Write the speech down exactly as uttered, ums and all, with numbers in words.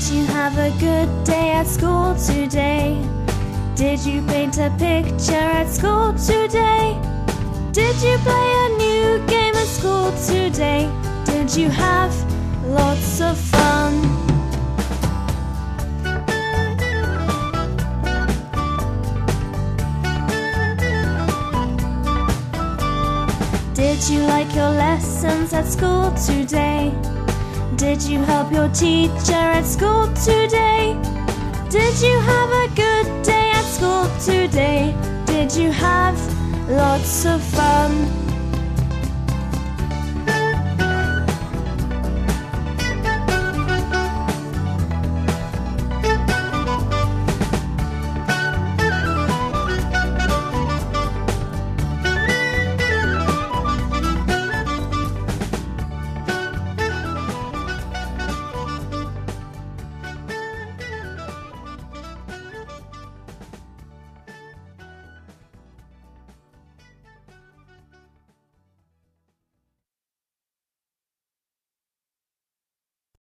you have a good day at school today? Did you paint a picture at school today? Did you play a new game at school today? Did you have lots of fun? Did you like your lessons at school today? Did you help your teacher at school today? Did you have a good day at school today? Did you have lots of fun?